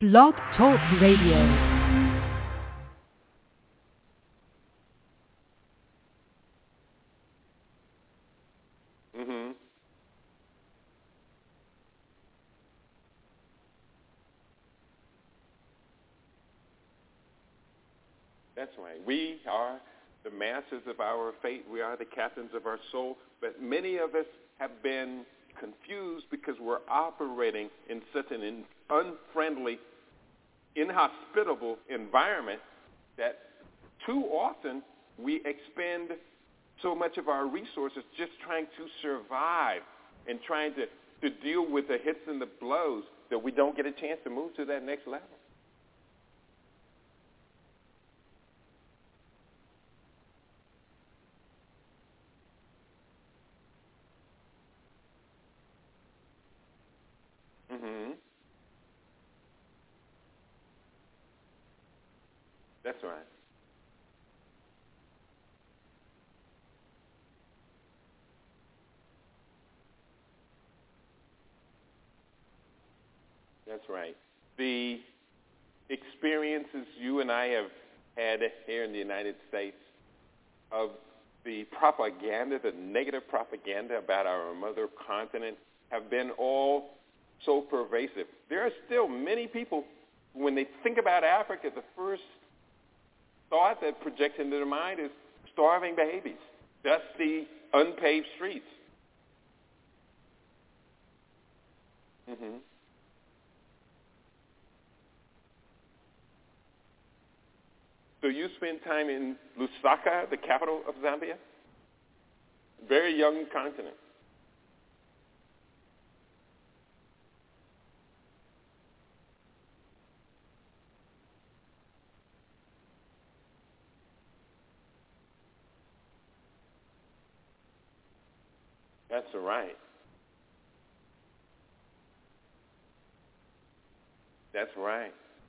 Blog Talk Radio. That's right. We are the masters of our fate. We are the captains of our soul. But many of us have been confused because we're operating in such an unfriendly, inhospitable environment that too often we expend so much of our resources just trying to survive and trying to deal with the hits and the blows that we don't get a chance to move to that next level. That's right. That's right. The experiences you and I have had here in the United States of the propaganda, the negative propaganda about our mother continent have been all so pervasive. There are still many people, when they think about Africa, the first thought that projects into their mind is starving babies, dusty, unpaved streets. So you spent time in Lusaka, the capital of Zambia? Very young continent. That's right. That's right.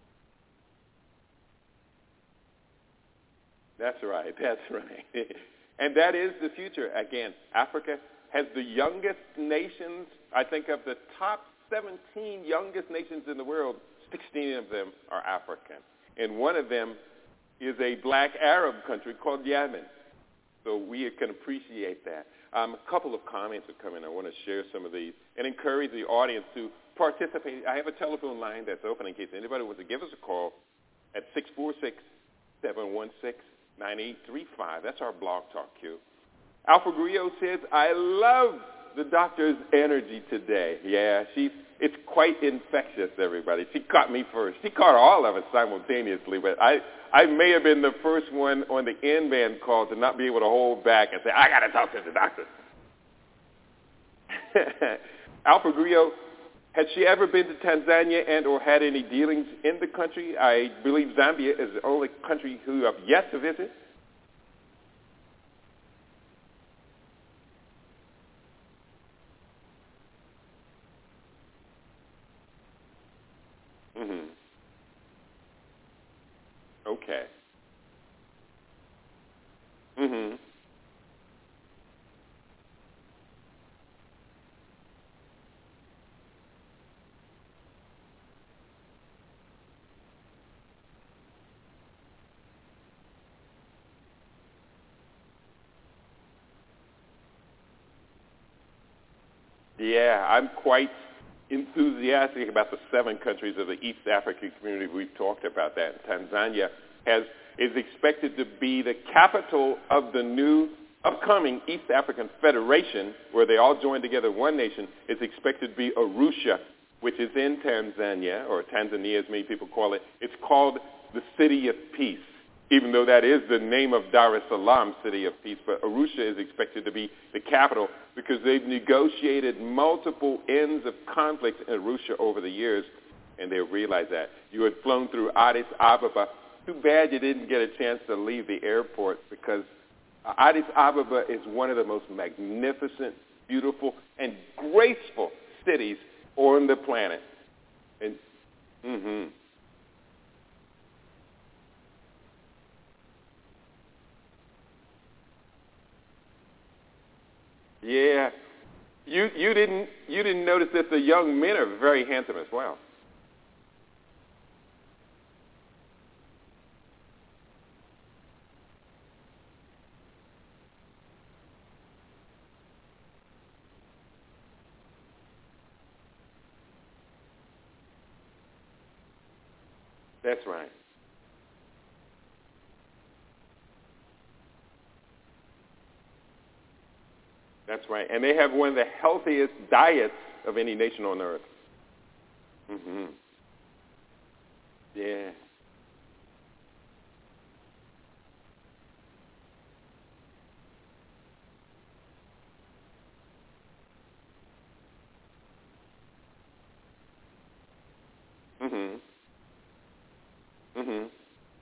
That's right. That's right. And that is the future. Again, Africa has the youngest nations. I think of the top 17 youngest nations in the world, 16 of them are African. And one of them is a black Arab country called Yemen. So we can appreciate that. A couple of comments are coming. I want to share some of these and encourage the audience to participate. I have a telephone line that's open in case anybody wants to give us a call at 646-716-9835. That's our Blog Talk queue. Alpha Grillo says, I love the doctor's energy today. Yeah, it's quite infectious, everybody. She caught me first. She caught all of us simultaneously, but I may have been the first one on the N-band call to not be able to hold back and say, I got to talk to the doctor. Alpha Grillo, has she ever been to Tanzania and or had any dealings in the country? I believe Zambia is the only country who have yet to visit. Okay. Yeah, I'm quite enthusiastic about the 7 countries of the East African community. We've talked about that. Tanzania is expected to be the capital of the new upcoming East African Federation, where they all join together one nation. It's expected to be Arusha, which is in Tanzania, or Tanzania as many people call it. It's called the City of Peace, even though that is the name of Dar es Salaam, City of Peace. But Arusha is expected to be the capital because they've negotiated multiple ends of conflict in Arusha over the years, and they realized that. You had flown through Addis Ababa. Too bad you didn't get a chance to leave the airport because Addis Ababa is one of the most magnificent, beautiful, and graceful cities on the planet. And, Yeah. You didn't notice that the young men are very handsome as well. That's right. That's right. And they have one of the healthiest diets of any nation on earth. Mm-hmm. Yeah. Mm-hmm. Mm-hmm.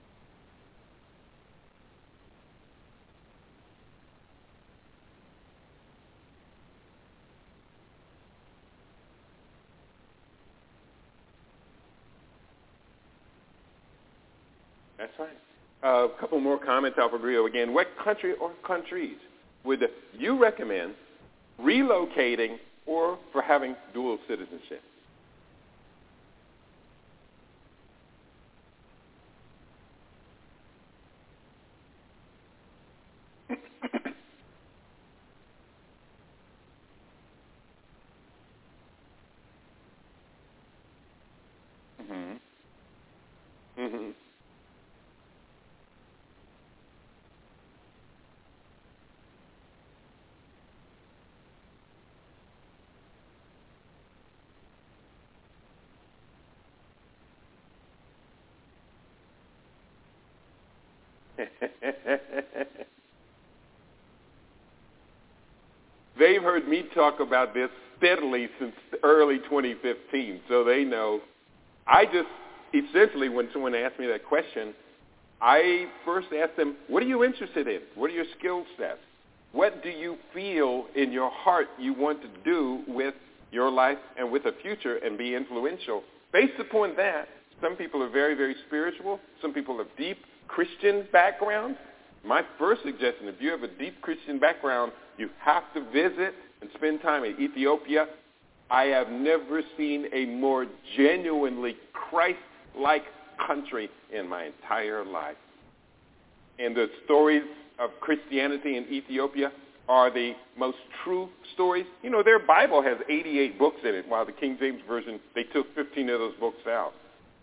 That's right. A couple more comments, Alfredo. Again, what country or countries would you recommend relocating or for having dual citizenship? Mm-hmm. Mm-hmm. They've heard me talk about this steadily since early 2015, so they know. I just essentially, when someone asks me that question, I first ask them, what are you interested in? What are your skill sets? What do you feel in your heart you want to do with your life and with a future and be influential? Based upon that, some people are very, very spiritual. Some people have deep Christian backgrounds. My first suggestion, if you have a deep Christian background, you have to visit and spend time in Ethiopia. I have never seen a more genuinely Christ-like country in my entire life. And the stories of Christianity in Ethiopia are the most true stories. You know, their Bible has 88 books in it, while the King James Version, they took 15 of those books out.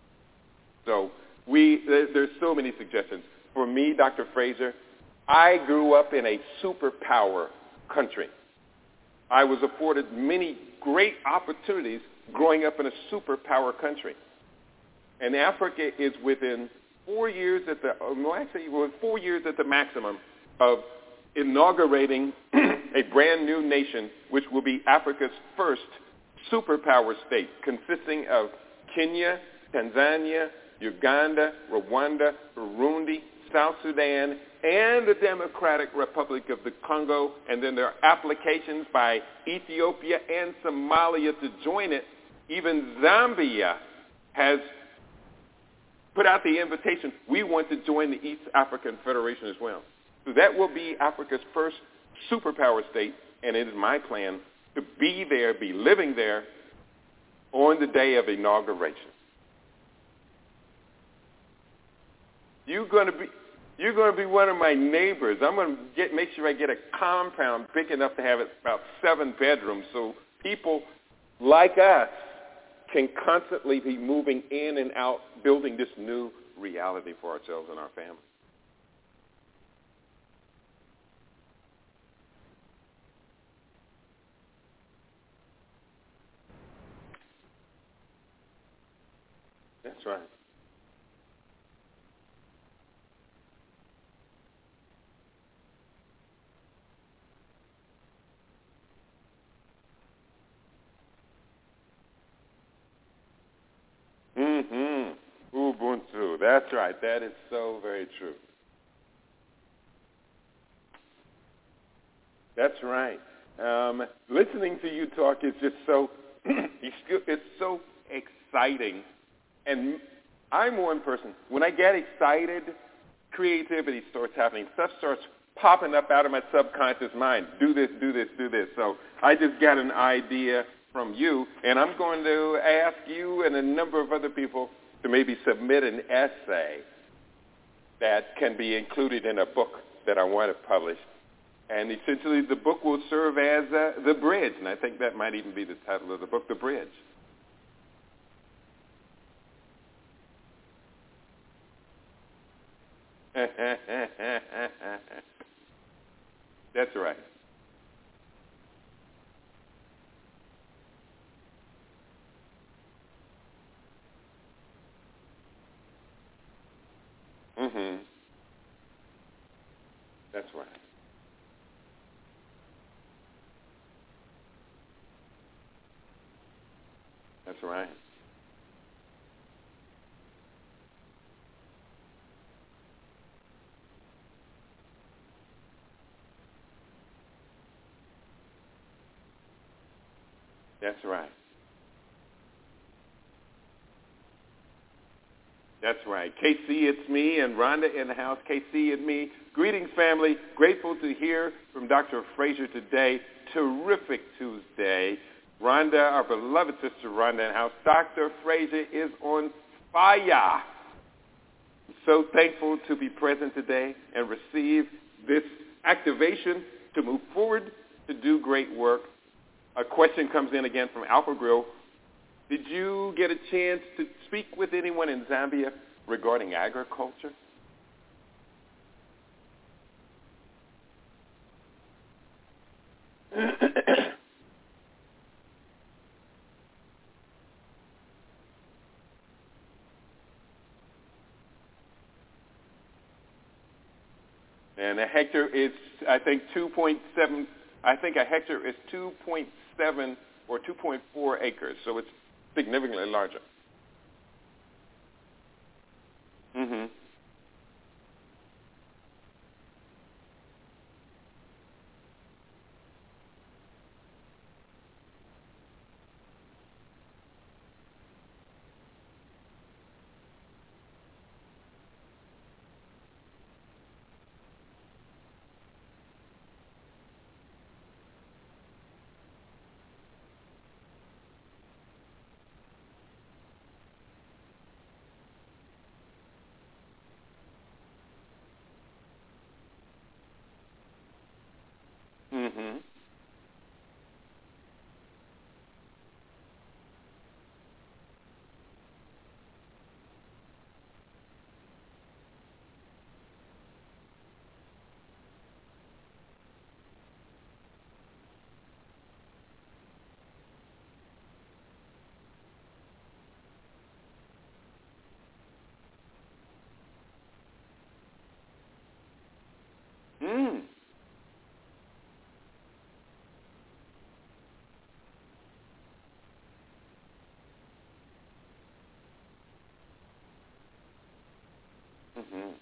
So there's so many suggestions. For me, Dr. Fraser, I grew up in a superpower country. I was afforded many great opportunities growing up in a superpower country. And Africa is within 4 years at the, well, actually, we're 4 years at the maximum of inaugurating a brand new nation, which will be Africa's first superpower state, consisting of Kenya, Tanzania, Uganda, Rwanda, Burundi, South Sudan, and the Democratic Republic of the Congo, and then there are applications by Ethiopia and Somalia to join it. Even Zambia has put out the invitation. We want to join the East African Federation as well. So that will be Africa's first superpower state, and it is my plan to be there, be living there on the day of inauguration. You're going to be one of my neighbors. I'm going to make sure I get a compound big enough to have about 7 bedrooms so people like us can constantly be moving in and out, building this new reality for ourselves and our family. That's right. Mm-hmm. Ubuntu. That's right. That is so very true. That's right. Listening to you talk is just so, it's so exciting. And I'm one person, when I get excited, creativity starts happening. Stuff starts popping up out of my subconscious mind. Do this, do this, do this. So I just got an idea from you, and I'm going to ask you and a number of other people to maybe submit an essay that can be included in a book that I want to publish. And essentially the book will serve as The Bridge, and I think that might even be the title of the book, The Bridge. That's right. Mhm. That's right. That's right. That's right. That's right. KC, it's me, and Rhonda in the house. KC and me. Greetings, family. Grateful to hear from Dr. Frazier today. Terrific Tuesday. Rhonda, our beloved sister Rhonda in the house. Dr. Frazier is on fire. So thankful to be present today and receive this activation to move forward to do great work. A question comes in again from Alpha Grill. Did you get a chance to speak with anyone in Zambia regarding agriculture? And a hectare is, I think, 2.7. I think a hectare is 2.7 or 2.4 acres, so it's significantly larger. Mhm. Mhm. Mm. Mhm.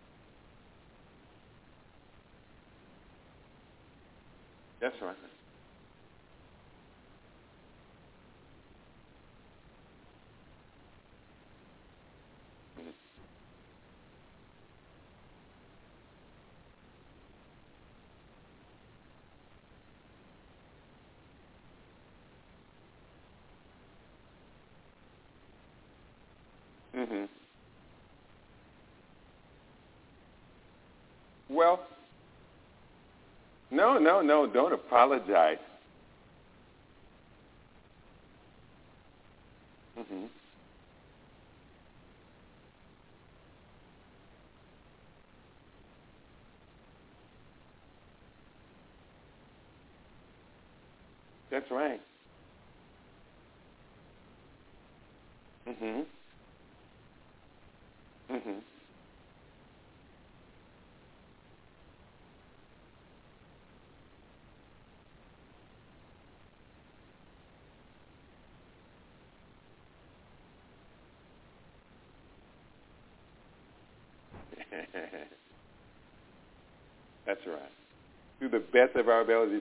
That's right. Mhm. Well, no, no, no. Don't apologize. Mhm. That's right. Mhm. Mhm. That's right. To the best of our abilities.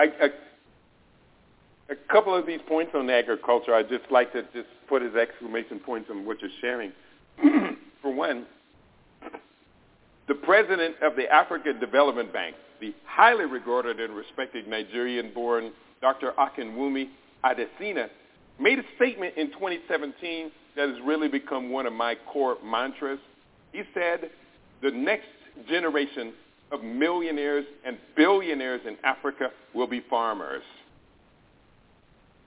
A couple of these points on agriculture, I'd just like to just put as exclamation points on what you're sharing. For one, the president of the African Development Bank, the highly regarded and respected Nigerian-born Dr. Akinwumi Adesina, made a statement in 2017 that has really become one of my core mantras. He said, the next generation of millionaires and billionaires in Africa will be farmers.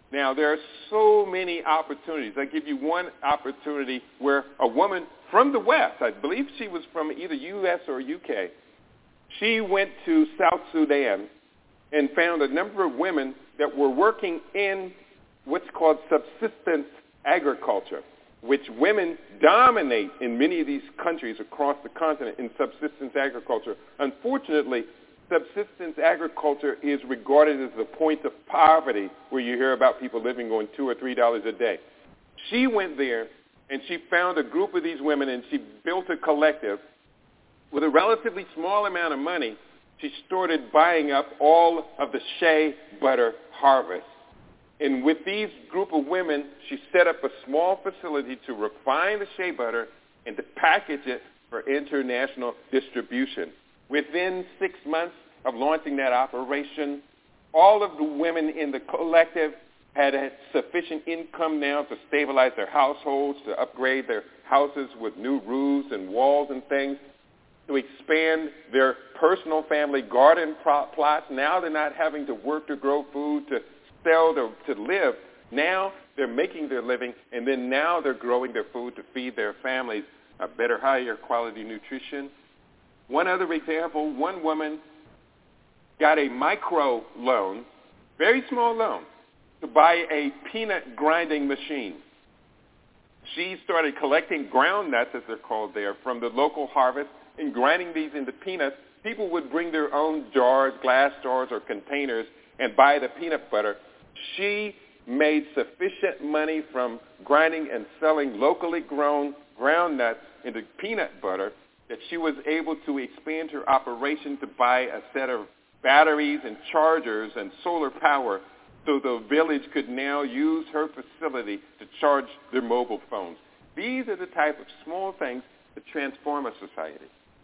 Now, there are so many opportunities. I give you one opportunity where a woman from the West, I believe she was from either U.S. or U.K., she went to South Sudan and found a number of women that were working in what's called subsistence agriculture, which women dominate in many of these countries across the continent in subsistence agriculture. Unfortunately, subsistence agriculture is regarded as the point of poverty where you hear about people living on $2 or $3 a day. She went there and she found a group of these women and she built a collective. With a relatively small amount of money, she started buying up all of the shea butter harvest. And with these group of women, she set up a small facility to refine the shea butter and to package it for international distribution. Within 6 months of launching that operation, all of the women in the collective had sufficient income now to stabilize their households, to upgrade their houses with new roofs and walls and things, to expand their personal family garden plots. Now they're not having to work to grow food, to sell, to live. Now they're making their living, and then now they're growing their food to feed their families a better, higher quality nutrition. One other example, one woman got a micro loan, very small loan, to buy a peanut grinding machine. She started collecting ground nuts, as they're called there, from the local harvest and grinding these into peanuts. People would bring their own jars, glass jars or containers, and buy the peanut butter. She made sufficient money from grinding and selling locally grown ground nuts into peanut butter that she was able to expand her operation to buy a set of batteries and chargers and solar power so the village could now use her facility to charge their mobile phones. These are the type of small things that transform a society.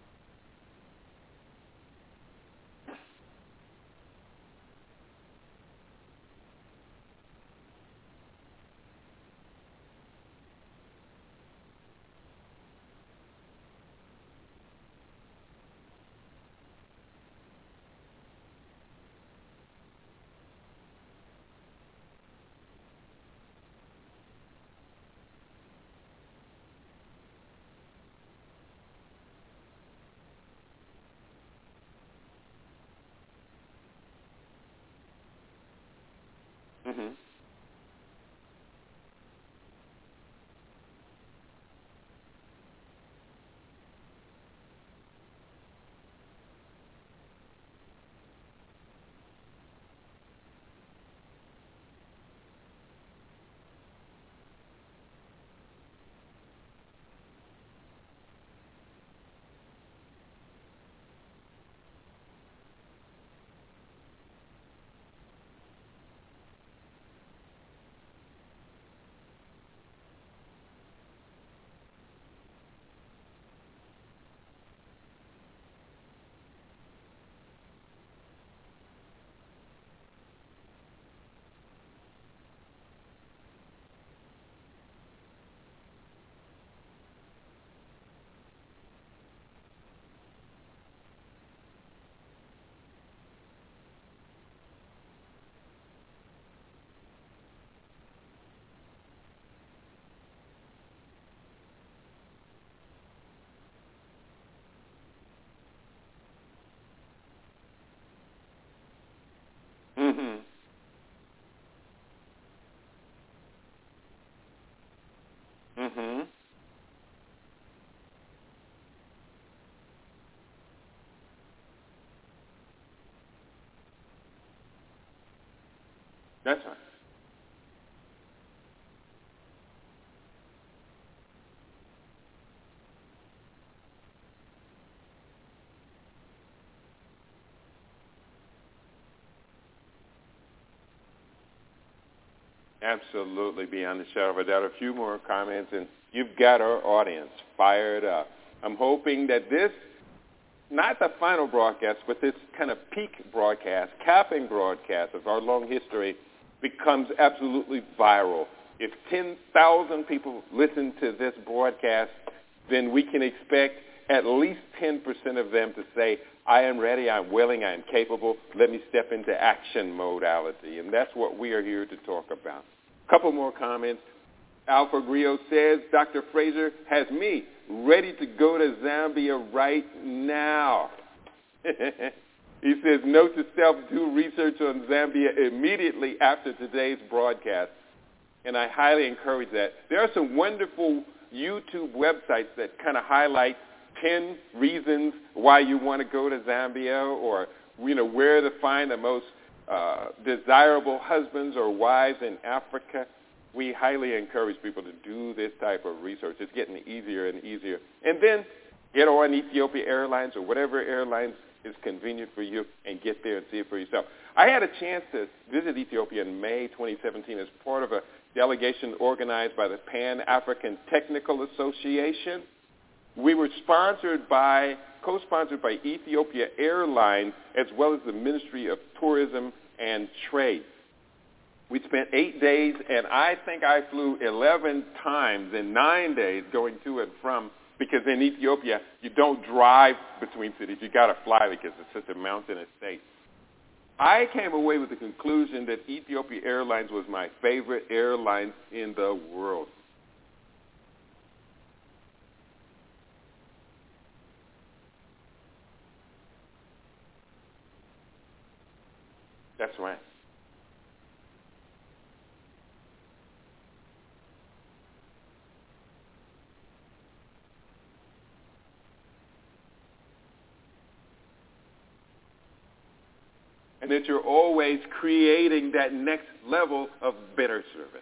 Mm-hmm. Mm-hmm. Mm-hmm. That's right. Absolutely, beyond the shadow of a doubt. A few more comments, and you've got our audience fired up. I'm hoping that this, not the final broadcast, but this kind of peak broadcast, capping broadcast of our long history becomes absolutely viral. If 10,000 people listen to this broadcast, then we can expect at least 10% of them to say, I am ready, I'm willing, I am capable, let me step into action modality. And that's what we are here to talk about. A couple more comments. Alpha Grio says, Dr. Fraser has me ready to go to Zambia right now. He says, note to self, do research on Zambia immediately after today's broadcast. And I highly encourage that. There are some wonderful YouTube websites that kind of highlight 10 reasons why you want to go to Zambia, or, where to find the most desirable husbands or wives in Africa. We highly encourage people to do this type of research. It's getting easier and easier. And then get on Ethiopia Airlines or whatever airlines is convenient for you and get there and see it for yourself. I had a chance to visit Ethiopia in May 2017 as part of a delegation organized by the Pan-African Technical Association. We were co-sponsored by Ethiopia Airlines as well as the Ministry of Tourism and Trade. We spent 8 days, and I think I flew 11 times in 9 days going to and from, because in Ethiopia, you don't drive between cities. You got to fly because it's such a mountainous state. I came away with the conclusion that Ethiopia Airlines was my favorite airline in the world. That's right. And that you're always creating that next level of better service.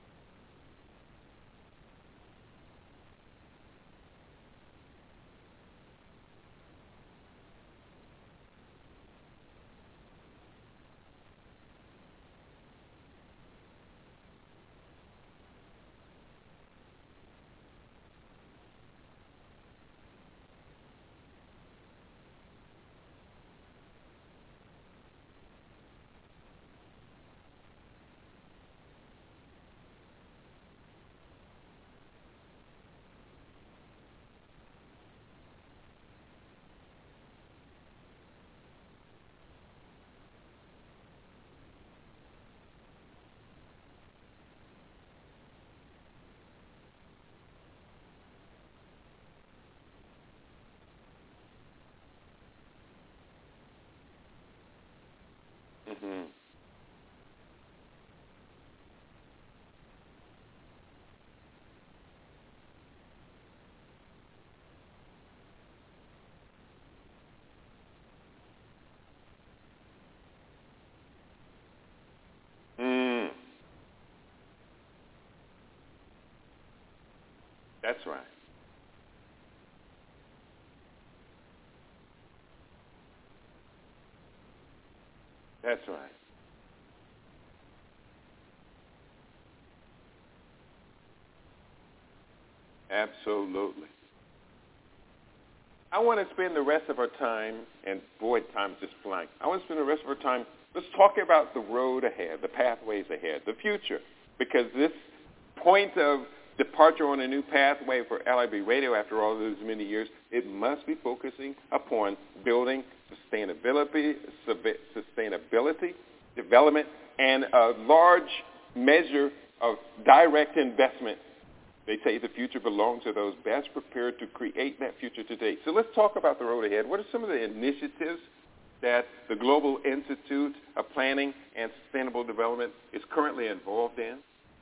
Mm-hmm. Mm. That's right. That's right. Absolutely. I want to spend the rest of our time, and boy, time's just flying. I want to spend the rest of our time just talking about the road ahead, the pathways ahead, the future, because this point of departure on a new pathway for LIB Radio after all those many years, it must be focusing upon building sustainability, development, and a large measure of direct investment. They say the future belongs to those best prepared to create that future today. So let's talk about the road ahead. What are some of the initiatives that the Global Institute of Planning and Sustainable Development is currently involved in?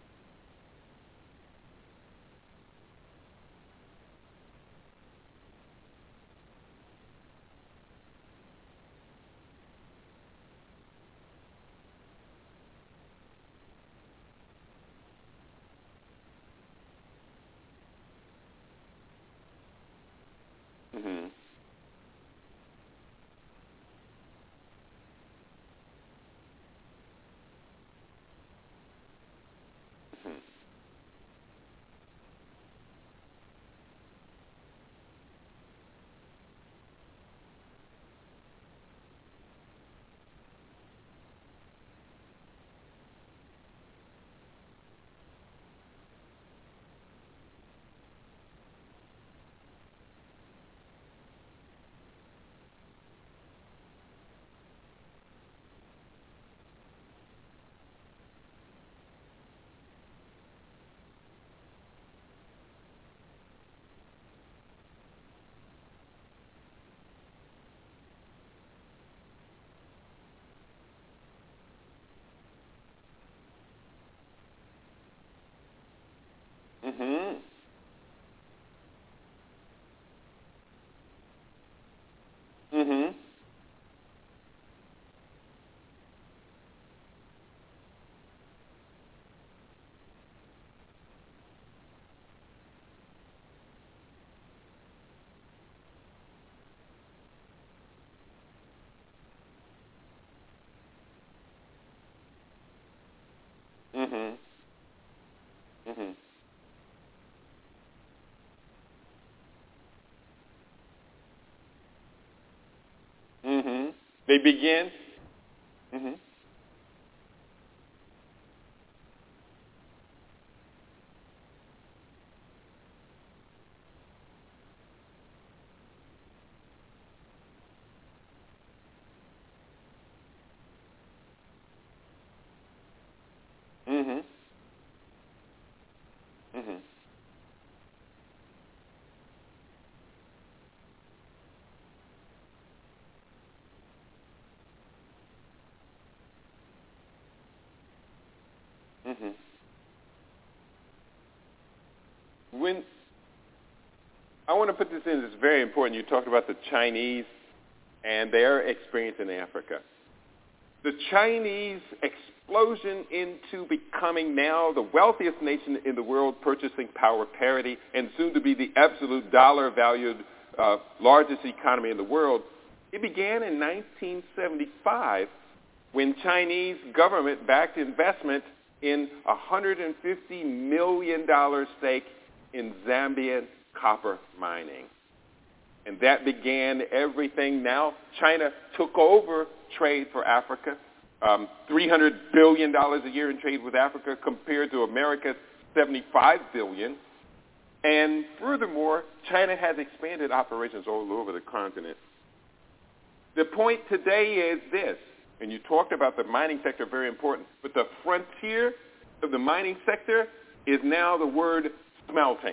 Mm-hmm. Mhm. Mhm. Mhm. Mhm. Mhm. They begin. Mhm. Mhm. Mhm. Mhm. When I want to put this in, it's very important. You talked about the Chinese and their experience in Africa. The Chinese explosion into becoming now the wealthiest nation in the world, purchasing power parity, and soon to be the absolute dollar-valued largest economy in the world, it began in 1975 when Chinese government backed investment in a $150 million stake in Zambian copper mining. And that began everything. Now China took over trade for Africa, $300 billion a year in trade with Africa compared to America's $75 billion. And furthermore, China has expanded operations all over the continent. The point today is this, and you talked about the mining sector, very important, but the frontier of the mining sector is now the word smelting.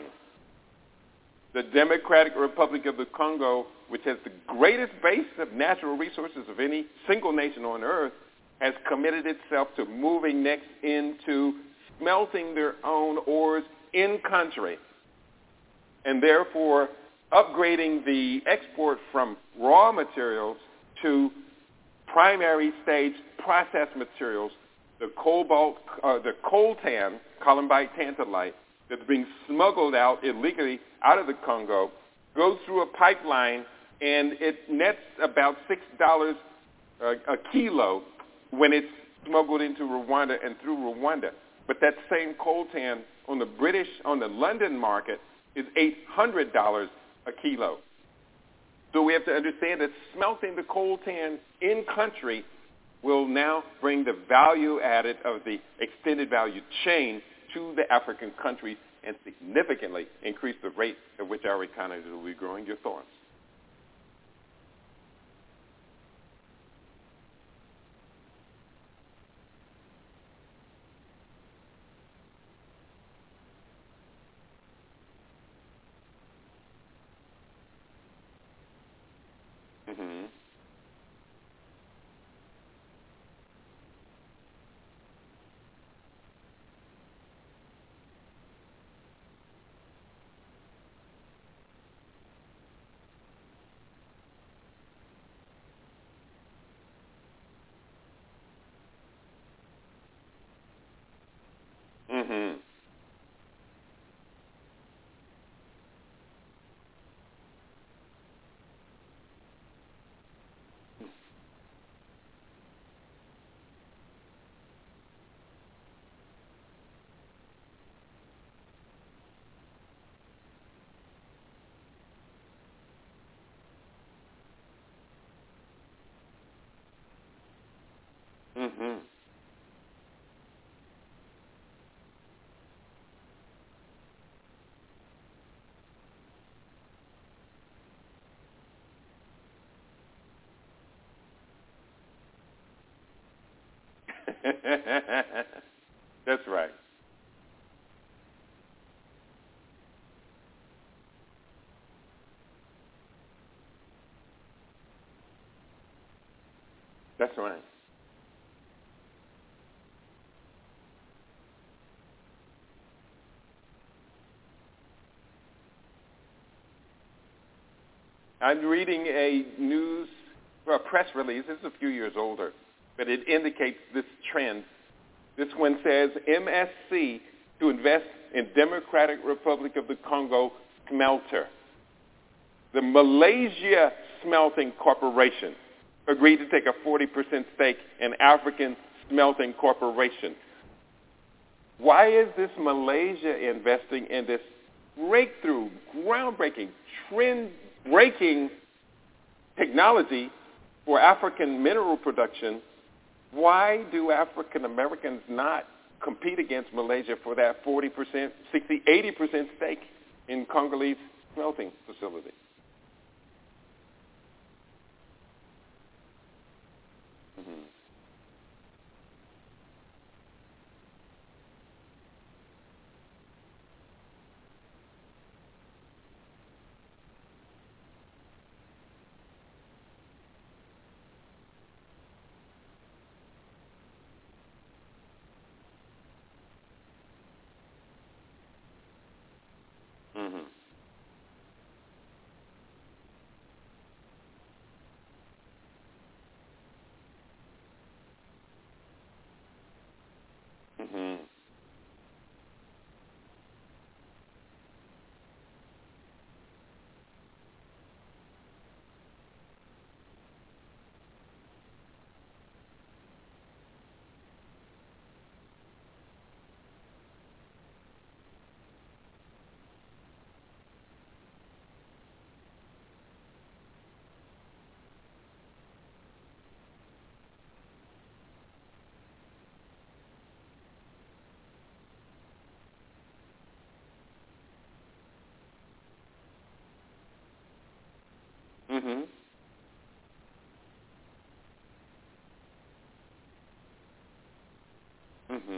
The Democratic Republic of the Congo, which has the greatest base of natural resources of any single nation on earth, has committed itself to moving next into smelting their own ores in country, and therefore upgrading the export from raw materials to primary stage processed materials, the cobalt, the coltan, columbite tantalite, that's being smuggled out illegally out of the Congo, goes through a pipeline, and it nets about $6 a kilo when it's smuggled into Rwanda and through Rwanda. But that same coltan on the London market is $800 a kilo. So we have to understand that smelting the coltan in country will now bring the value added of the extended value chain to the African countries and significantly increase the rate at which our economies will be growing. Your thoughts? Mm-hmm. Mm-hmm. Mm-hmm. That's right. That's right. I'm reading a press release. It's a few years older, but it indicates this trend. This one says MSC to invest in Democratic Republic of the Congo smelter. The Malaysia Smelting Corporation agreed to take a 40% stake in African Smelting Corporation. Why is this Malaysia investing in this breakthrough, groundbreaking, trend-breaking technology for African mineral production? Why do African Americans not compete against Malaysia for that 40%, 60, 80% stake in Congolese smelting facility? Mm-hmm. Mm-hmm. Mm-hmm. Mm-hmm.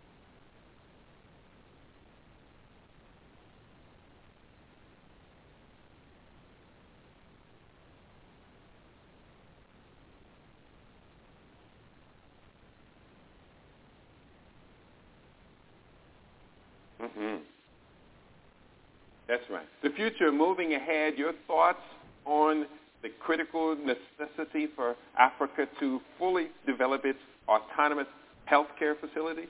Mm-hmm. That's right. The future moving ahead, your thoughts on the critical necessity for Africa to fully develop its autonomous healthcare facilities?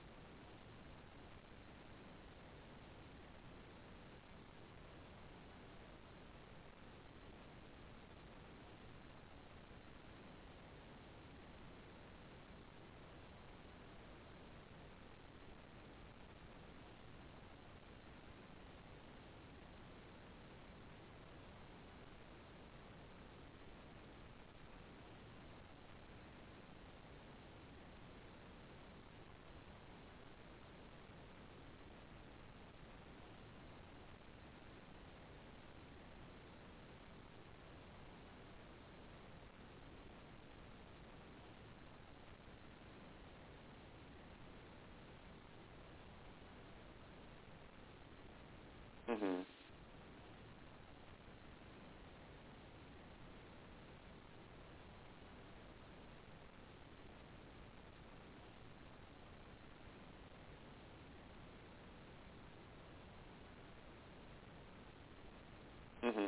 Mm-hmm. Mm-hmm.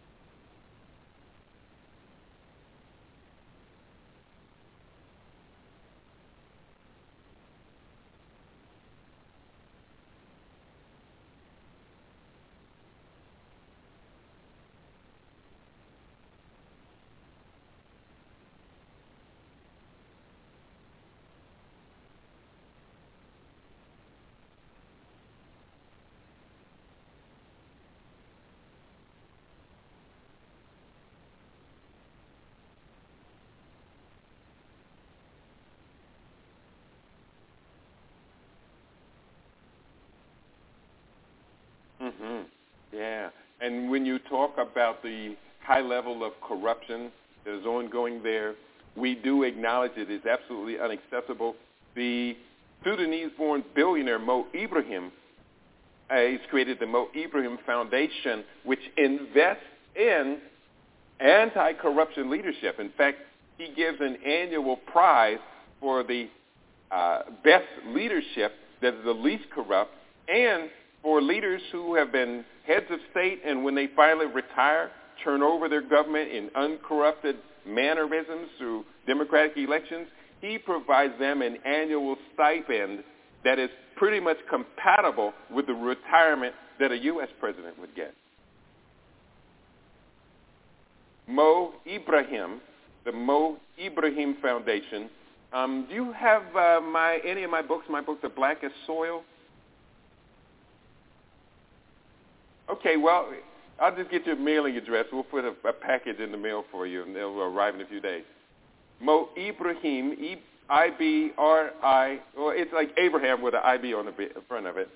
Mm-hmm. Yeah. And when you talk about the high level of corruption that is ongoing there, we do acknowledge it is absolutely unacceptable. The Sudanese-born billionaire Mo Ibrahim he's created the Mo Ibrahim Foundation, which invests in anti-corruption leadership. In fact, he gives an annual prize for the best leadership that is the least corrupt, and for leaders who have been heads of state and when they finally retire, turn over their government in uncorrupted mannerisms through democratic elections, he provides them an annual stipend that is pretty much compatible with the retirement that a U.S. president would get. Mo Ibrahim, the Mo Ibrahim Foundation. Do you have any of my books? My books are Black as Soil. Okay, well, I'll just get your mailing address. We'll put a package in the mail for you, and it'll arrive in a few days. Mo Ibrahim, I-B-R-I, or it's like Abraham with an I-B on the front of it.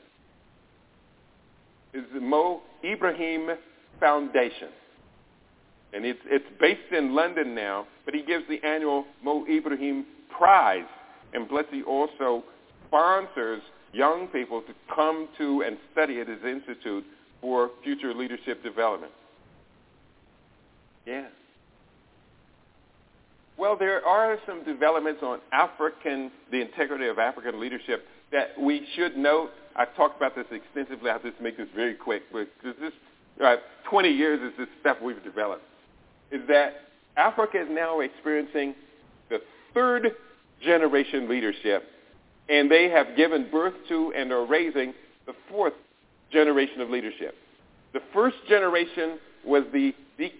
It's the Mo Ibrahim Foundation. And it's based in London now, but he gives the annual Mo Ibrahim Prize. And plus he also sponsors young people to come to and study at his institute for future leadership development. Yeah. Well, there are some developments on the integrity of African leadership that we should note. I've talked about this extensively. I'll just make this very quick, because this 20 years is this stuff we've developed, is that Africa is now experiencing the third generation leadership, and they have given birth to and are raising the fourth generation of leadership. The first generation was the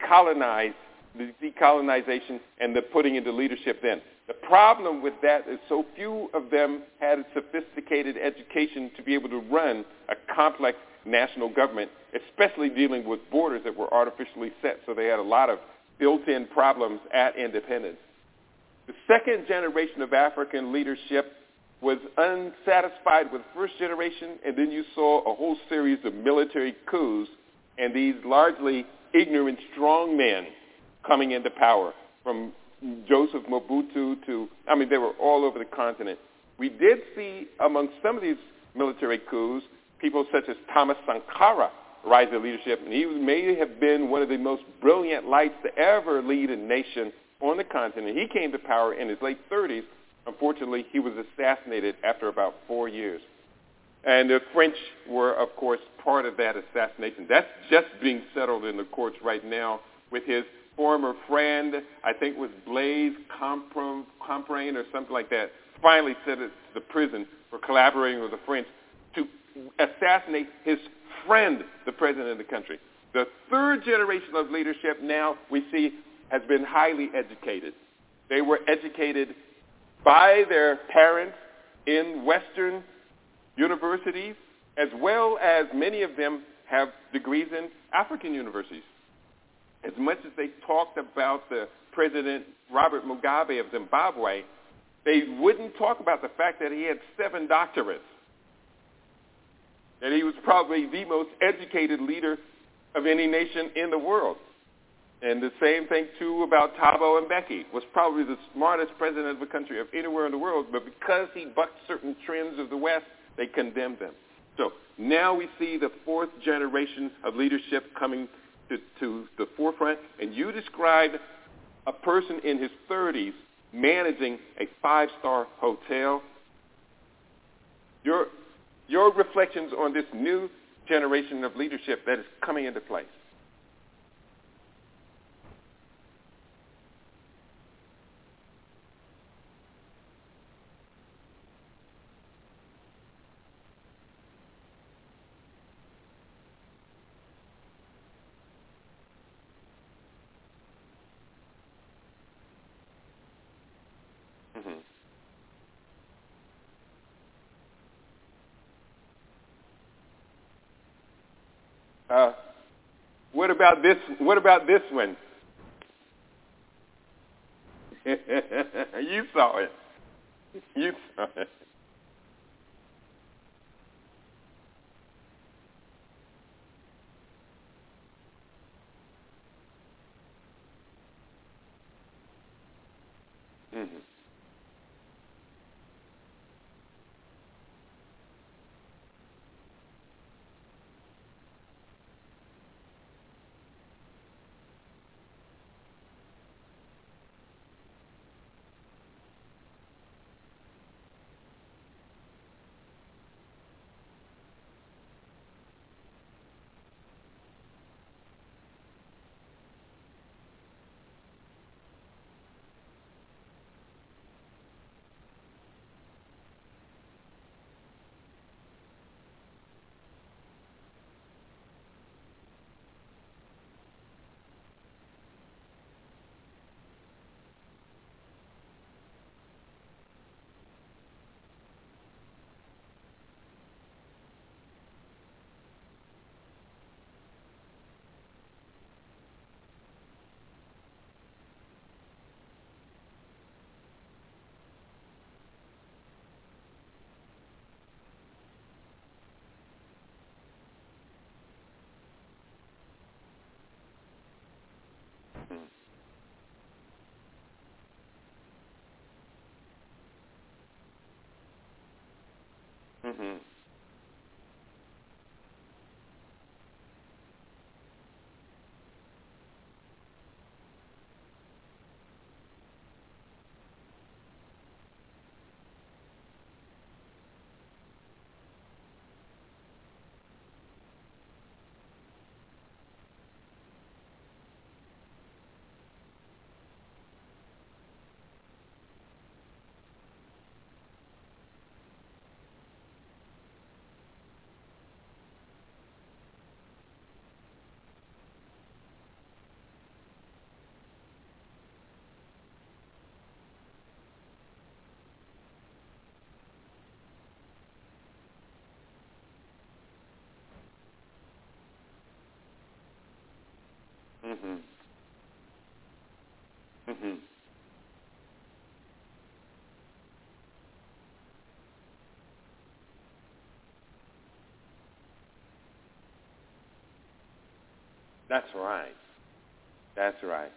decolonization and the putting into leadership then. The problem with that is so few of them had a sophisticated education to be able to run a complex national government, especially dealing with borders that were artificially set. So they had a lot of built-in problems at independence. The second generation of African leadership was unsatisfied with first generation, and then you saw a whole series of military coups and these largely ignorant strongmen coming into power, from Joseph Mobutu they were all over the continent. We did see among some of these military coups people such as Thomas Sankara rise to leadership, and he may have been one of the most brilliant lights to ever lead a nation on the continent. He came to power in his late 30s. Unfortunately, he was assassinated after about 4 years. And the French were, of course, part of that assassination. That's just being settled in the courts right now with his former friend, I think it was Blaise Compaoré or something like that, finally sentenced to prison for collaborating with the French to assassinate his friend, the president of the country. The third generation of leadership now we see has been highly educated. They were educated by their parents in Western universities, as well as many of them have degrees in African universities. As much as they talked about the President Robert Mugabe of Zimbabwe, they wouldn't talk about the fact that he had 7 doctorates, that he was probably the most educated leader of any nation in the world. And the same thing, too, about Thabo Mbeki, was probably the smartest president of a country of anywhere in the world, but because he bucked certain trends of the West, they condemned him. So now we see the fourth generation of leadership coming to the forefront, and you described a person in his 30s managing a 5-star hotel. Your reflections on this new generation of leadership that is coming into place. What about this? What about this one? You saw it. You saw it. Mm-hmm. Mhm. Mhm. Mhm. That's right. That's right.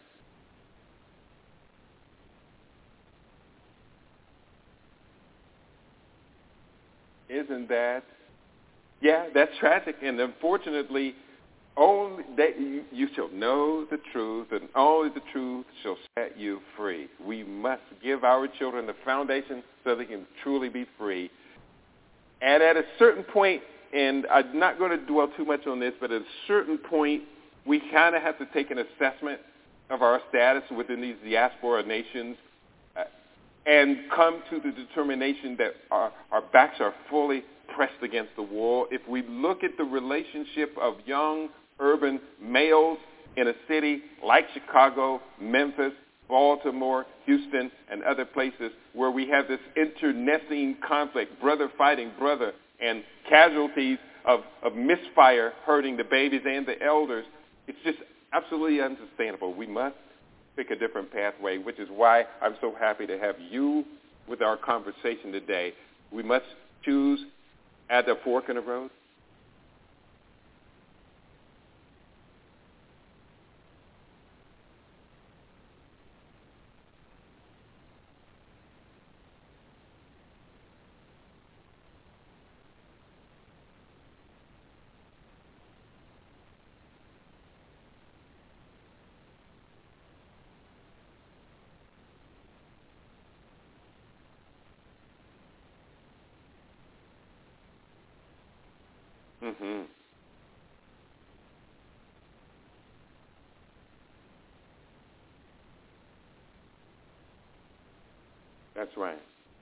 Isn't that? Yeah, that's tragic. And unfortunately, only that you shall know the truth, and only the truth shall set you free. We must give our children the foundation so they can truly be free. And at a certain point, and I'm not going to dwell too much on this, but at a certain point, we kind of have to take an assessment of our status within these diaspora nations uh, and come to the determination that our backs are fully pressed against the wall. If we look at the relationship of young urban males in a city like Chicago, Memphis, Baltimore, Houston, and other places where we have this internecine conflict, brother fighting brother, and casualties of misfire hurting the babies and the elders, it's just absolutely unsustainable. We must pick a different pathway, which is why I'm so happy to have you with our conversation today. We must choose at the fork in the road. Mm-hmm. That's right.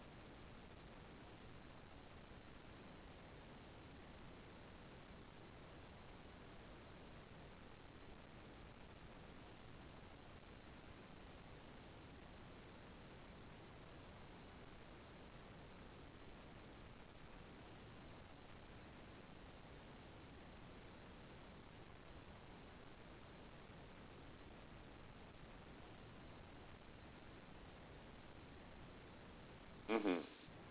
Mm-hmm.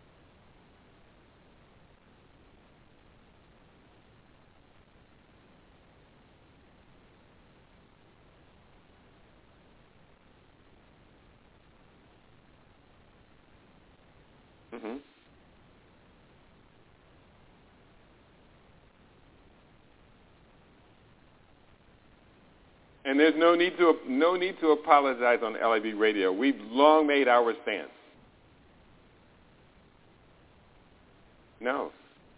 Mm-hmm. And there's no need to apologize on LAB Radio. We've long made our stance. No,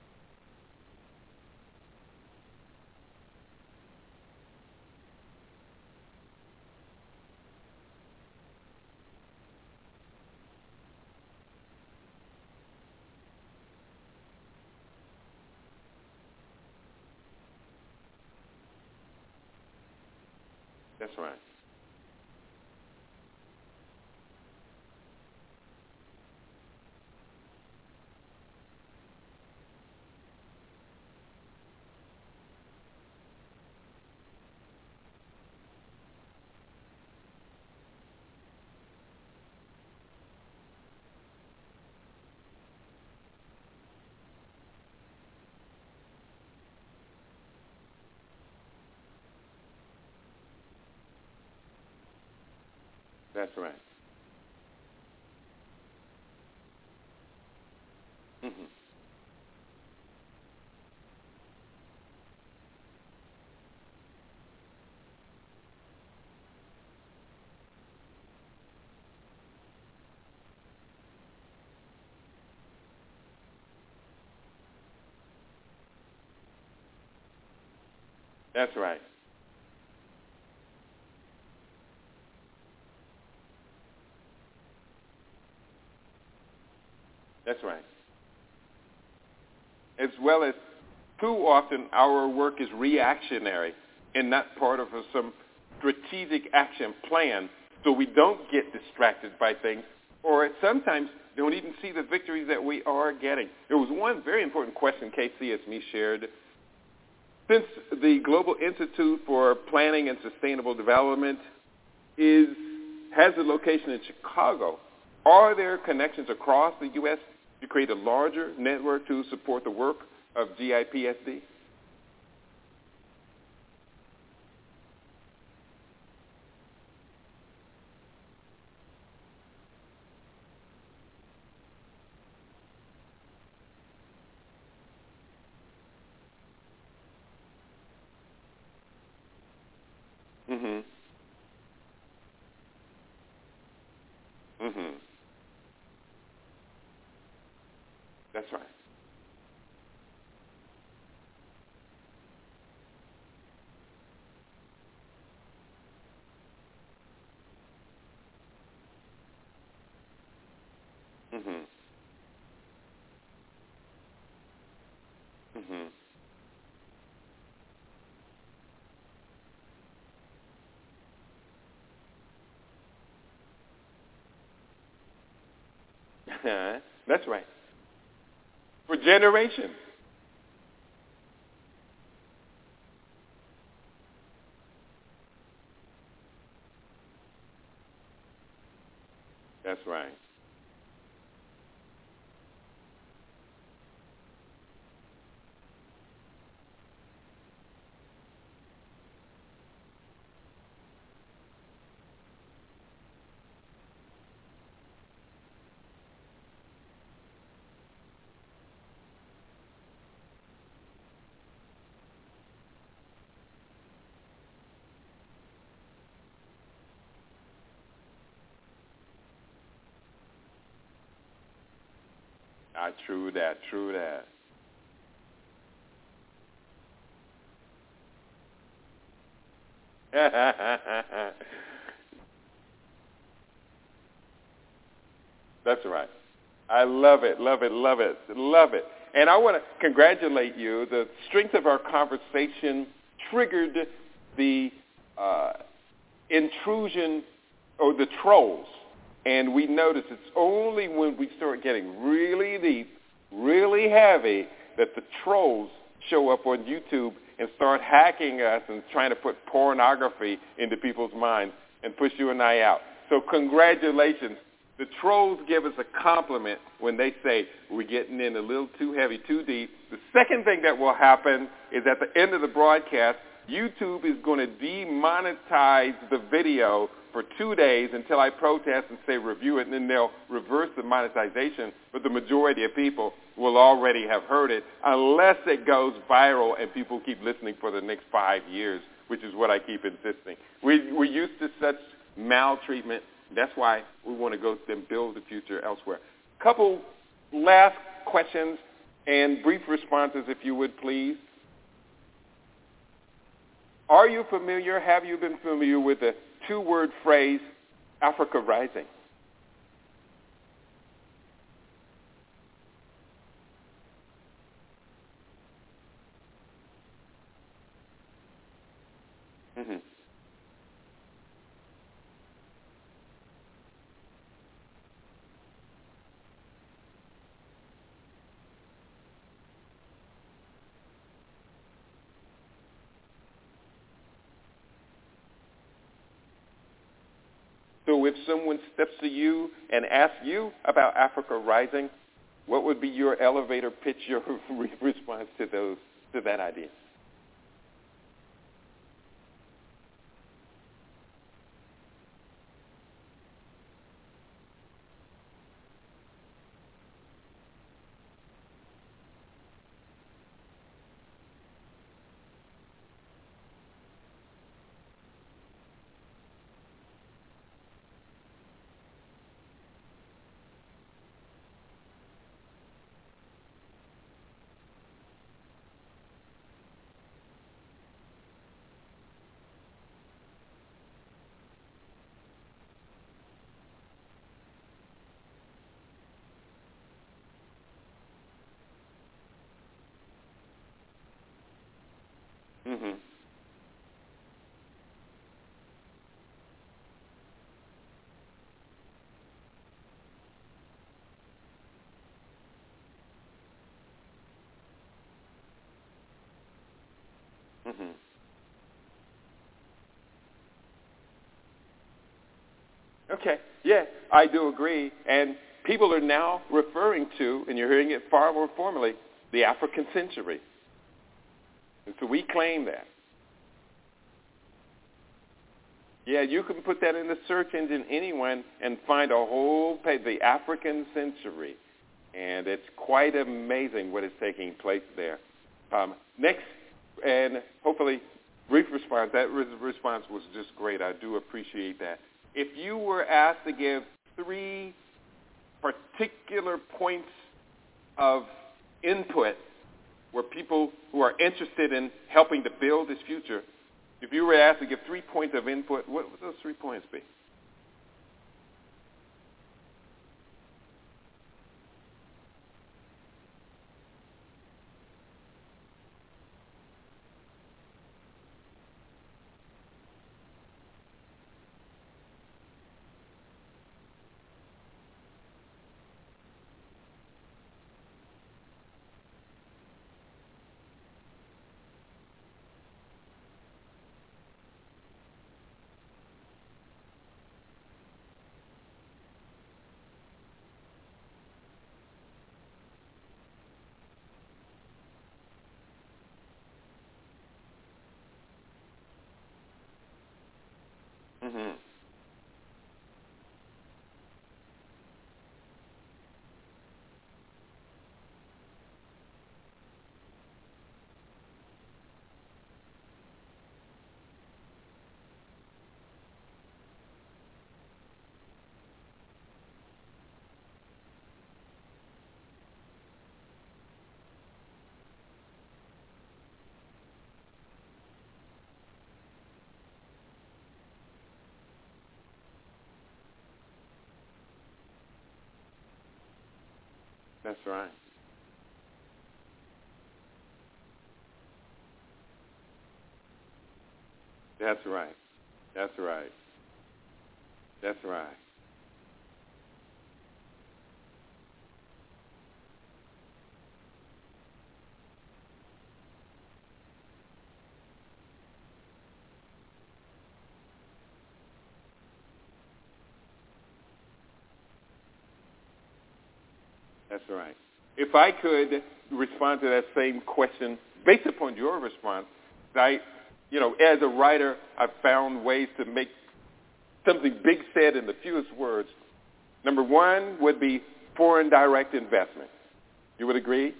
that's right. That's right. Hmm. That's right. That's right. As well as too often our work is reactionary and not part of some strategic action plan, so we don't get distracted by things or sometimes don't even see the victories that we are getting. There was one very important question Casey as me shared. Since the Global Institute for Planning and Sustainable Development has a location in Chicago, are there connections across the U.S. to create a larger network to support the work of GIPSD? Mm-hmm. Mm-hmm. That's right. Mm-hmm. Mm-hmm. That's right. For generations. That's right. True that. True that. That's right. I love it, love it, love it, love it. And I want to congratulate you. The strength of our conversation triggered the intrusion or the trolls. And we notice it's only when we start getting really deep, really heavy, that the trolls show up on YouTube and start hacking us and trying to put pornography into people's minds and push you and I out. So congratulations. The trolls give us a compliment when they say we're getting in a little too heavy, too deep. The second thing that will happen is at the end of the broadcast, YouTube is going to demonetize the video for 2 days until I protest and say review it, and then they'll reverse the monetization. But the majority of people will already have heard it unless it goes viral and people keep listening for the next 5 years, which is what I keep insisting. We're used to such maltreatment. That's why we want to go and build the future elsewhere. Couple last questions and brief responses, if you would, please. Are you familiar, have you been familiar with the two-word phrase, Africa Rising? Mm-hmm. So if someone steps to you and asks you about Africa Rising, what would be your elevator pitch, your response to that idea? Mm-hmm. Mm-hmm. Okay. Yeah, I do agree. And people are now referring to, and you're hearing it far more formally, the African century. And so we claim that. Yeah, you can put that in the search engine, anyone, and find a whole page, the African century. And it's quite amazing what is taking place there. Next, and hopefully, brief response. That response was just great. I do appreciate that. If you were asked to give 3 particular points of input where people who are interested in helping to build this future, if you were asked to give 3 points of input, what would those 3 points be? Mm-hmm. That's right. That's right. That's right. That's right. That's right. If I could respond to that same question based upon your response, as a writer, I've found ways to make something big said in the fewest words. Number 1 would be foreign direct investment. You would agree?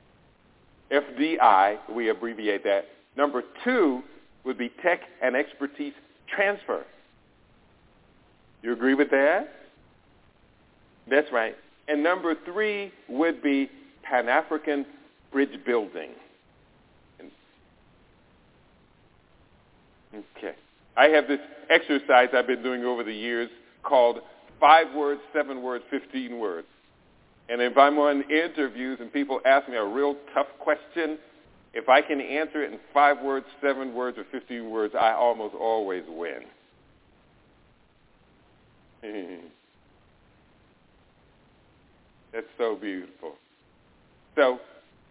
FDI, we abbreviate that. Number 2 would be tech and expertise transfer. You agree with that? That's right. And number 3 would be Pan-African bridge building. Okay. I have this exercise I've been doing over the years called 5 words, 7 words, 15 words. And if I'm on interviews and people ask me a real tough question, if I can answer it in 5 words, 7 words, or 15 words, I almost always win. That's so beautiful. So,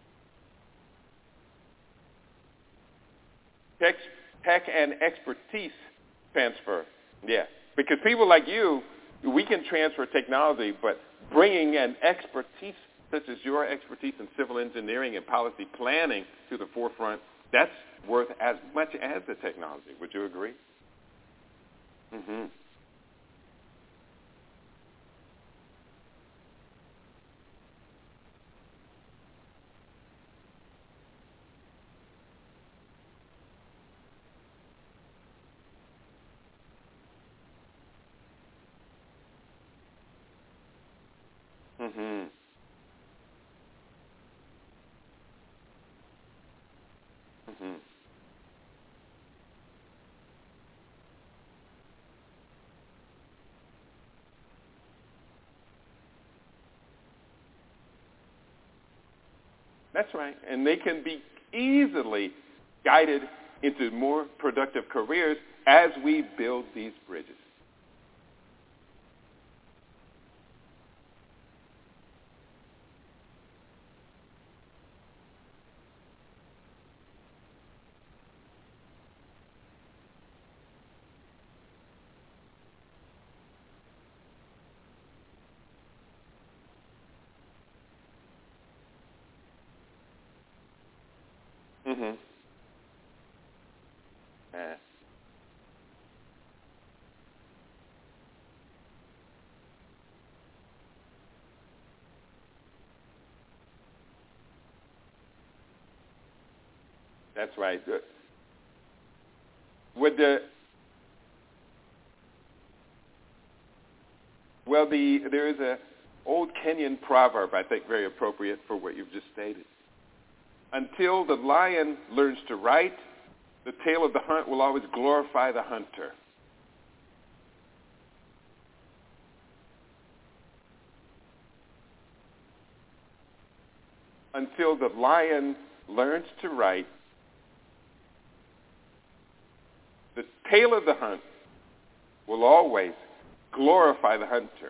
tech and expertise transfer. Yeah. Because people like you, we can transfer technology, but bringing an expertise such as your expertise in civil engineering and policy planning to the forefront, that's worth as much as the technology. Would you agree? Mm-hmm. Mm-hmm. Mm-hmm. That's right. And they can be easily guided into more productive careers as we build these bridges. Mm-hmm. Yeah. That's right. Would the there is a old Kenyan proverb, I think, very appropriate for what you've just stated. Until the lion learns to write, the tale of the hunt will always glorify the hunter. Until the lion learns to write, the tale of the hunt will always glorify the hunter.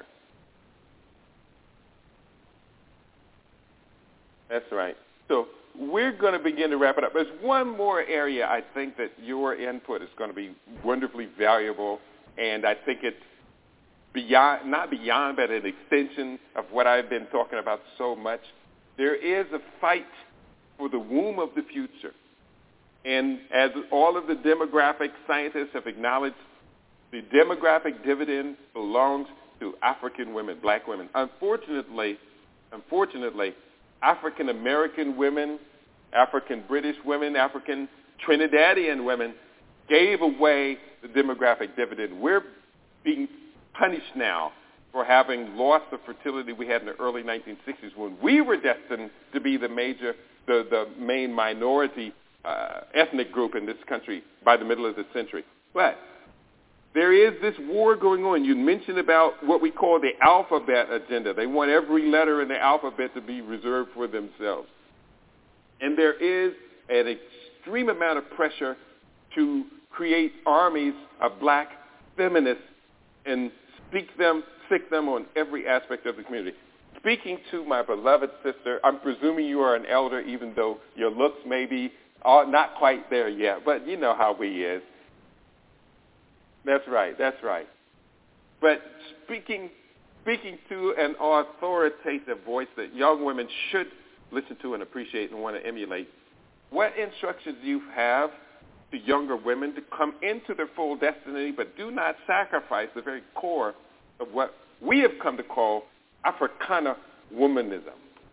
That's right. So we're going to begin to wrap it up. There's one more area I think that your input is going to be wonderfully valuable, and I think it's beyond, not beyond, but an extension of what I've been talking about so much. There is a fight for the womb of the future. And as all of the demographic scientists have acknowledged, the demographic dividend belongs to African women, black women. Unfortunately, African American women, African British women, African Trinidadian women gave away the demographic dividend. We're being punished now for having lost the fertility we had in the early 1960s when we were destined to be the main minority ethnic group in this country by the middle of the century. But there is this war going on. You mentioned about what we call the alphabet agenda. They want every letter in the alphabet to be reserved for themselves. And there is an extreme amount of pressure to create armies of black feminists and sick them on every aspect of the community. Speaking to my beloved sister, I'm presuming you are an elder, even though your looks may be not quite there yet, but you know how we is. That's right. But speaking to an authoritative voice that young women should listen to and appreciate and want to emulate, what instructions do you have to younger women to come into their full destiny, but do not sacrifice the very core of what we have come to call Africana womanism?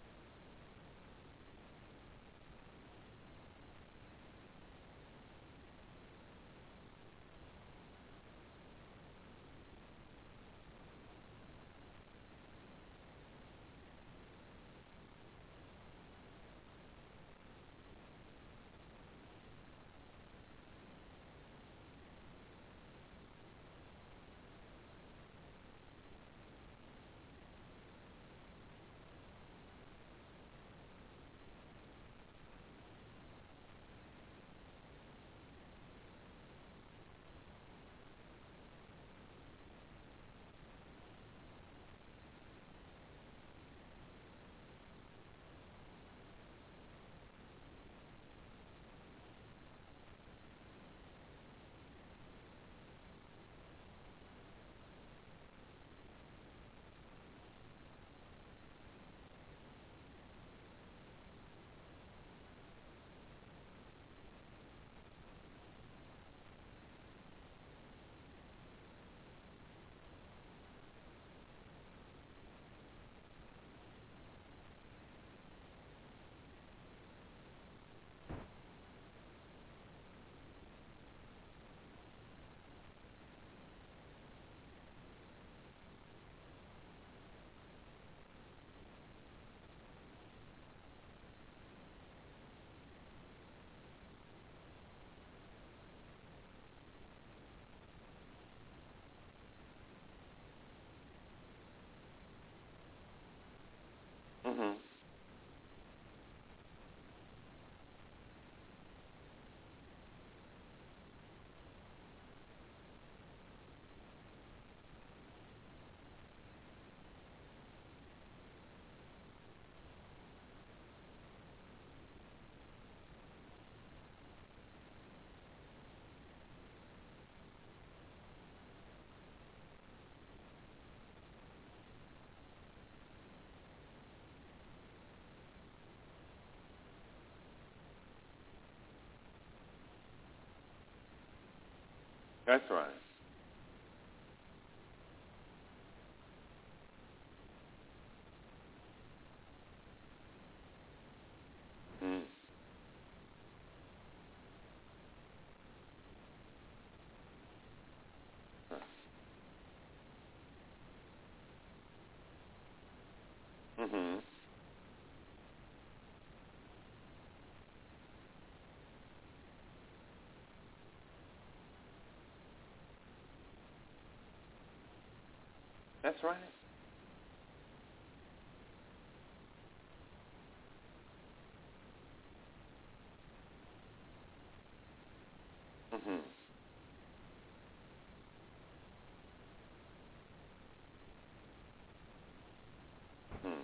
Mm-hmm. That's right. Mm. Mm-hmm. That's right. Mm-hmm. Mm.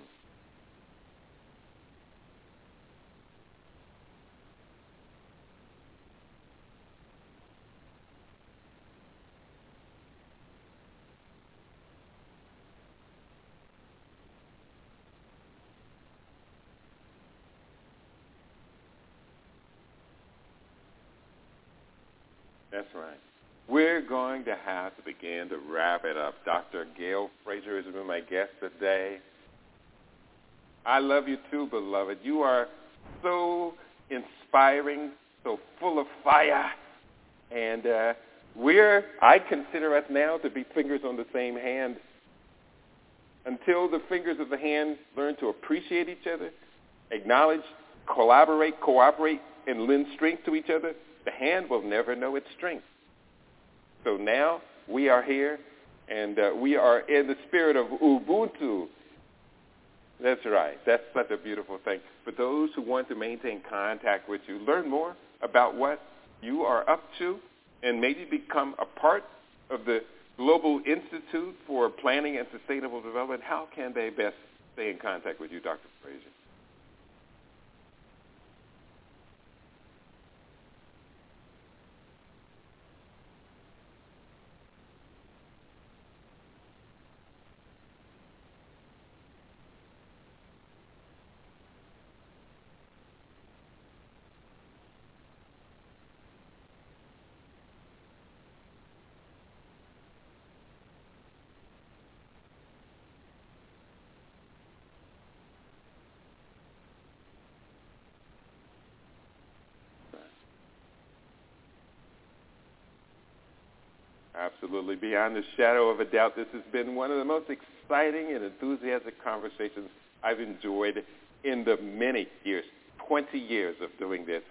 That's right. We're going to have to begin to wrap it up. Dr. Gail Frazier has been my guest today. I love you too, beloved. You are so inspiring, so full of fire. And I consider us now to be fingers on the same hand. Until the fingers of the hand learn to appreciate each other, acknowledge, collaborate, cooperate, and lend strength to each other, the hand will never know its strength. So now we are here, and we are in the spirit of Ubuntu. That's right. That's such a beautiful thing. For those who want to maintain contact with you, learn more about what you are up to, and maybe become a part of the Global Institute for Planning and Sustainable Development, how can they best stay in contact with you, Dr. Frazier? Absolutely. Beyond the shadow of a doubt, this has been one of the most exciting and enthusiastic conversations I've enjoyed in the many years, 20 years of doing this.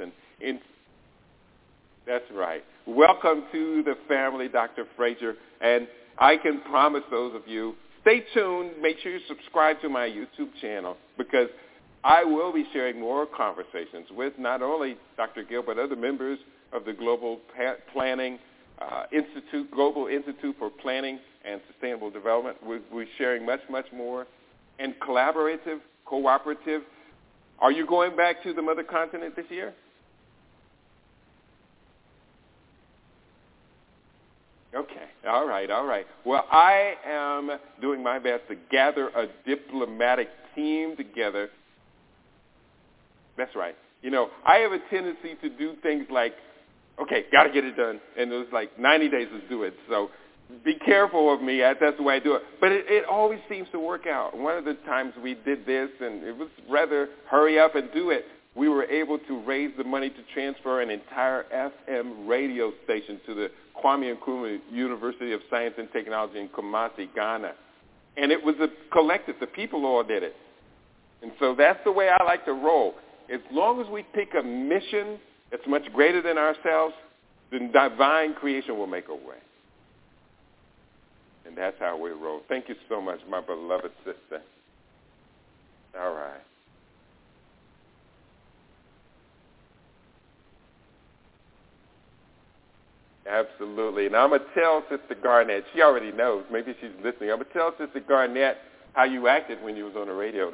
That's right. Welcome to the family, Dr. Frazier. And I can promise those of you, stay tuned. Make sure you subscribe to my YouTube channel, because I will be sharing more conversations with not only Dr. Gill, but other members of the Global Planning Institute, Global Institute for Planning and Sustainable Development. We're sharing much, much more. And collaborative, cooperative. Are you going back to the mother continent this year? Okay. All right. Well, I am doing my best to gather a diplomatic team together. That's right. You know, I have a tendency to do things like, okay, got to get it done. And it was like 90 days, let's do it. So be careful of me. That's the way I do it. But it always seems to work out. One of the times we did this, and it was rather hurry up and do it, we were able to raise the money to transfer an entire FM radio station to the Kwame Nkrumah University of Science and Technology in Kumasi, Ghana. And it was a collective. The people all did it. And so that's the way I like to roll. As long as we pick a mission that's much greater than ourselves, then divine creation will make a way. And that's how we roll. Thank you so much, my beloved sister. All right. Absolutely. And I'm going to tell Sister Garnett, she already knows, maybe she's listening, I'm going to tell Sister Garnett how you acted when you was on the radio.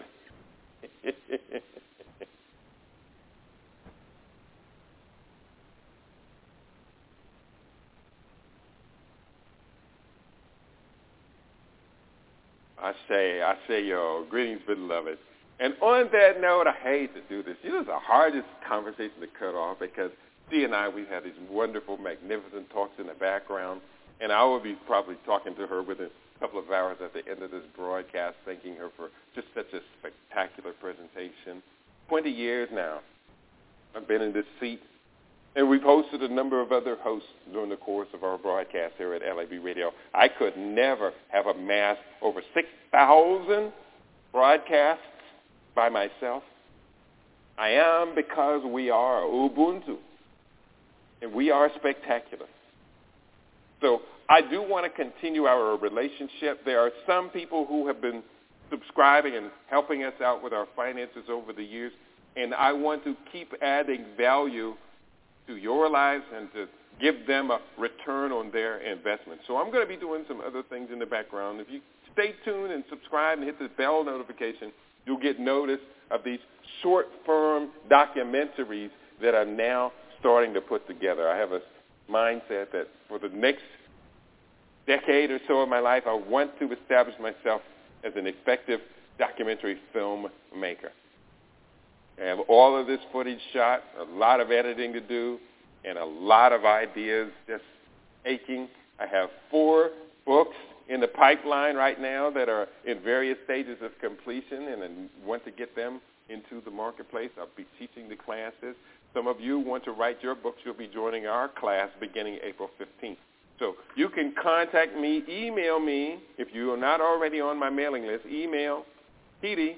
I say, yo, greetings, beloved. And on that note, I hate to do this. This is the hardest conversation to cut off, because She and I, we've had these wonderful, magnificent talks in the background, and I will be probably talking to her within a couple of hours at the end of this broadcast, thanking her for just such a spectacular presentation. 20 years now I've been in this seat, and we've hosted a number of other hosts during the course of our broadcast here at LAB Radio. I could never have amassed over 6,000 broadcasts by myself. I am because we are Ubuntu, and we are spectacular. So I do want to continue our relationship. There are some people who have been subscribing and helping us out with our finances over the years, and I want to keep adding value to your lives and to give them a return on their investment. So I'm going to be doing some other things in the background. If you stay tuned and subscribe and hit the bell notification, you'll get notice of these short-form documentaries that are now starting to put together. I have a mindset that for the next decade or so of my life, I want to establish myself as an effective documentary film maker. I have all of this footage shot, a lot of editing to do, and a lot of ideas just aching. I have 4 books in the pipeline right now that are in various stages of completion, and I want to get them into the marketplace. I'll be teaching the classes. Some of you want to write your books. You'll be joining our class beginning April 15th. So you can contact me, email me, if you are not already on my mailing list, email Keidi,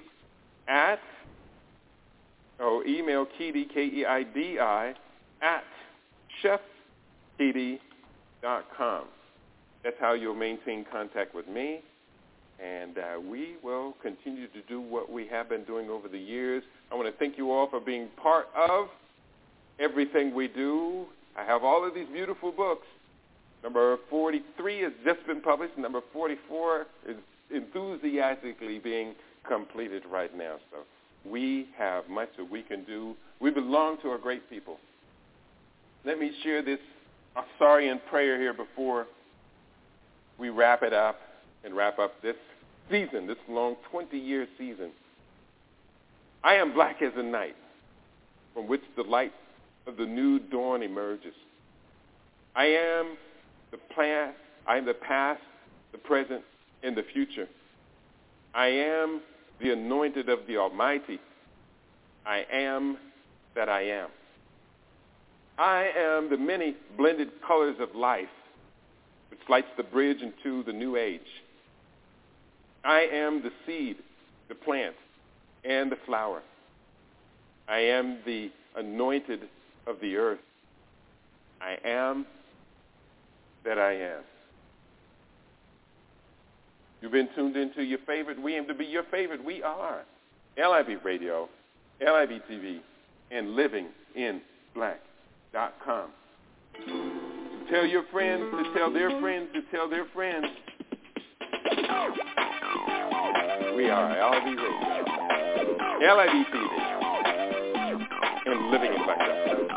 Keidi, at chefkeidi.com. That's how you'll maintain contact with me, and we will continue to do what we have been doing over the years. I want to thank you all for being part of everything we do. I have all of these beautiful books. Number 43 has just been published. Number 44 is enthusiastically being completed right now. So we have much that we can do. We belong to a great people. Let me share this Asarian prayer here before we wrap it up and wrap up this season, this long 20-year season. I am black as a night from which the light of the new dawn emerges. I am the past, the present, and the future. I am the anointed of the Almighty. I am that I am. I am the many blended colors of life which lights the bridge into the new age. I am the seed, the plant, and the flower. I am the anointed of the earth. I am that I am. You've been tuned into your favorite. We aim to be your favorite. We are LIB Radio, LIB TV, and LivingInBlack.com. Tell your friends to tell their friends to tell their friends. We are LIB Radio, LIB TV, and LivingInBlack.com.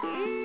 Bye.